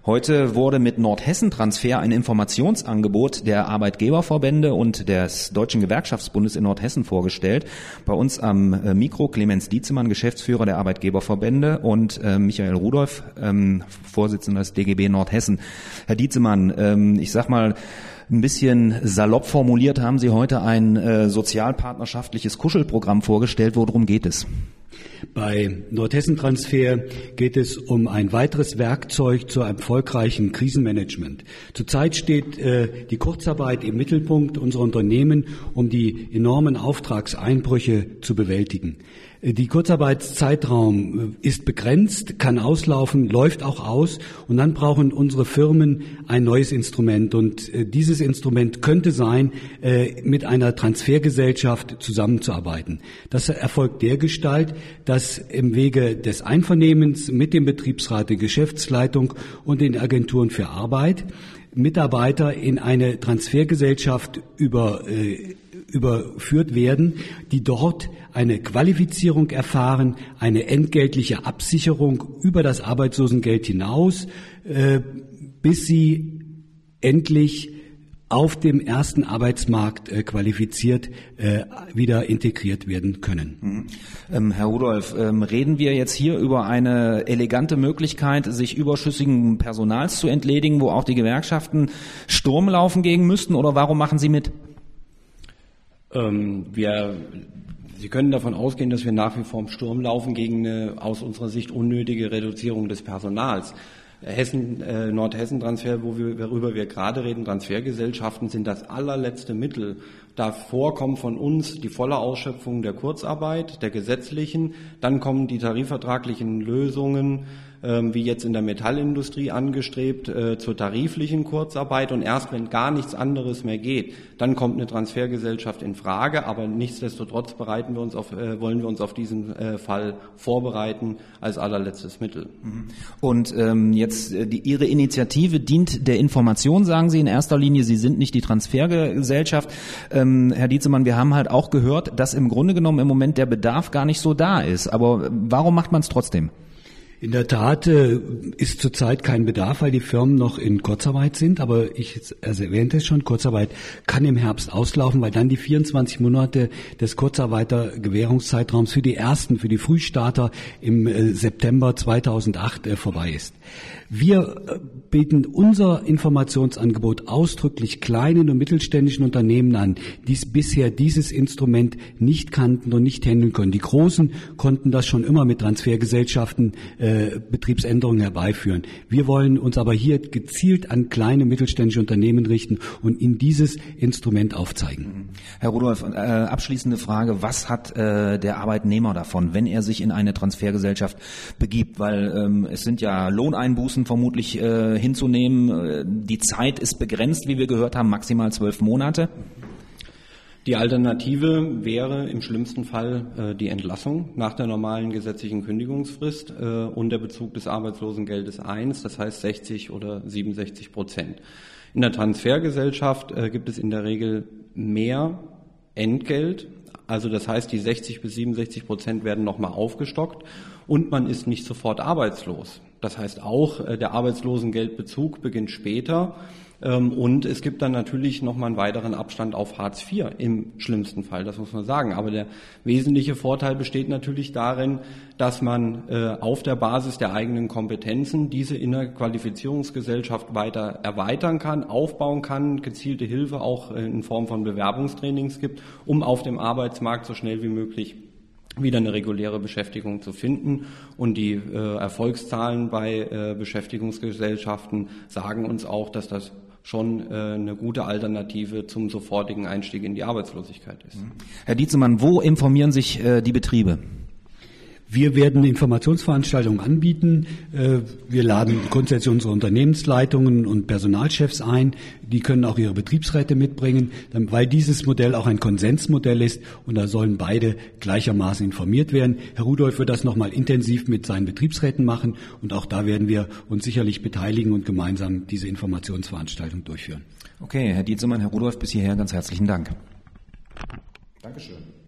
Heute wurde mit Nordhessen-Transfer ein Informationsangebot der Arbeitgeberverbände und des Deutschen Gewerkschaftsbundes in Nordhessen vorgestellt. Bei uns am Mikro Clemens Dietzemann, Geschäftsführer der Arbeitgeberverbände, und Michael Rudolph, Vorsitzender des DGB Nordhessen. Herr Dietzemann, ich sag mal, ein bisschen salopp formuliert haben Sie heute ein sozialpartnerschaftliches Kuschelprogramm vorgestellt. Worum geht es? Bei Nordhessen-Transfer geht es um ein weiteres Werkzeug zu einem erfolgreichen Krisenmanagement. Zurzeit steht die Kurzarbeit im Mittelpunkt unserer Unternehmen, um die enormen Auftragseinbrüche zu bewältigen. Die Kurzarbeitszeitraum ist begrenzt, kann auslaufen, läuft auch aus, und dann brauchen unsere Firmen ein neues Instrument. Und dieses Instrument könnte sein, mit einer Transfergesellschaft zusammenzuarbeiten. Das erfolgt dergestalt, dass im Wege des Einvernehmens mit dem Betriebsrat, der Geschäftsleitung und den Agenturen für Arbeit Mitarbeiter in eine Transfergesellschaft überführt werden, die dort eine Qualifizierung erfahren, eine entgeltliche Absicherung über das Arbeitslosengeld hinaus, bis sie endlich auf dem ersten Arbeitsmarkt qualifiziert wieder integriert werden können. Herr Rudolph, reden wir jetzt hier über eine elegante Möglichkeit, sich überschüssigen Personals zu entledigen, wo auch die Gewerkschaften Sturm laufen gegen müssten, oder warum machen Sie mit? Sie können davon ausgehen, dass wir nach wie vor im Sturm laufen gegen eine aus unserer Sicht unnötige Reduzierung des Personals. Nordhessen-Transfer, worüber wir gerade reden, Transfergesellschaften sind das allerletzte Mittel. Davor kommt von uns die volle Ausschöpfung der Kurzarbeit, der gesetzlichen, dann kommen die tarifvertraglichen Lösungen, wie jetzt in der Metallindustrie angestrebt, zur tariflichen Kurzarbeit, und erst wenn gar nichts anderes mehr geht, dann kommt eine Transfergesellschaft in Frage, aber nichtsdestotrotz wollen wir uns auf diesen Fall vorbereiten als allerletztes Mittel. Und jetzt Ihre Initiative dient der Information, sagen Sie in erster Linie. Sie sind nicht die Transfergesellschaft. Herr Dietzemann, wir haben halt auch gehört, dass im Grunde genommen im Moment der Bedarf gar nicht so da ist. Aber warum macht man es trotzdem? In der Tat ist zurzeit kein Bedarf, weil die Firmen noch in Kurzarbeit sind. Aber ich erwähnte es schon, Kurzarbeit kann im Herbst auslaufen, weil dann die 24 Monate des Kurzarbeitergewährungszeitraums für die Frühstarter im September 2008 vorbei ist. Wir bieten unser Informationsangebot ausdrücklich kleinen und mittelständischen Unternehmen an, die bisher dieses Instrument nicht kannten und nicht handeln können. Die Großen konnten das schon immer mit Transfergesellschaften Betriebsänderungen herbeiführen. Wir wollen uns aber hier gezielt an kleine mittelständische Unternehmen richten und ihnen dieses Instrument aufzeigen. Herr Rudolph, abschließende Frage: Was hat der Arbeitnehmer davon, wenn er sich in eine Transfergesellschaft begibt? Weil es sind ja Lohneinbußen vermutlich hinzunehmen. Die Zeit ist begrenzt, wie wir gehört haben, maximal 12 Monate. Die Alternative wäre im schlimmsten Fall die Entlassung nach der normalen gesetzlichen Kündigungsfrist und der Bezug des Arbeitslosengeldes 1, das heißt 60 oder 67%. In der Transfergesellschaft gibt es in der Regel mehr Entgelt, also das heißt, die 60 bis 67% werden nochmal aufgestockt, und man ist nicht sofort arbeitslos. Das heißt auch, der Arbeitslosengeldbezug beginnt später. Und es gibt dann natürlich nochmal einen weiteren Abstand auf Hartz IV im schlimmsten Fall, das muss man sagen. Aber der wesentliche Vorteil besteht natürlich darin, dass man auf der Basis der eigenen Kompetenzen diese Innerqualifizierungsgesellschaft weiter erweitern kann, aufbauen kann, gezielte Hilfe auch in Form von Bewerbungstrainings gibt, um auf dem Arbeitsmarkt so schnell wie möglich wieder eine reguläre Beschäftigung zu finden. Und die Erfolgszahlen bei Beschäftigungsgesellschaften sagen uns auch, dass das schon eine gute Alternative zum sofortigen Einstieg in die Arbeitslosigkeit ist. Herr Dietzemann, wo informieren sich die Betriebe? Wir werden Informationsveranstaltungen anbieten. Wir laden grundsätzlich unsere Unternehmensleitungen und Personalchefs ein. Die können auch ihre Betriebsräte mitbringen, weil dieses Modell auch ein Konsensmodell ist, und da sollen beide gleichermaßen informiert werden. Herr Rudolph wird das nochmal intensiv mit seinen Betriebsräten machen, und auch da werden wir uns sicherlich beteiligen und gemeinsam diese Informationsveranstaltung durchführen. Okay, Herr Dietzemann, Herr Rudolph, bis hierher ganz herzlichen Dank. Dankeschön.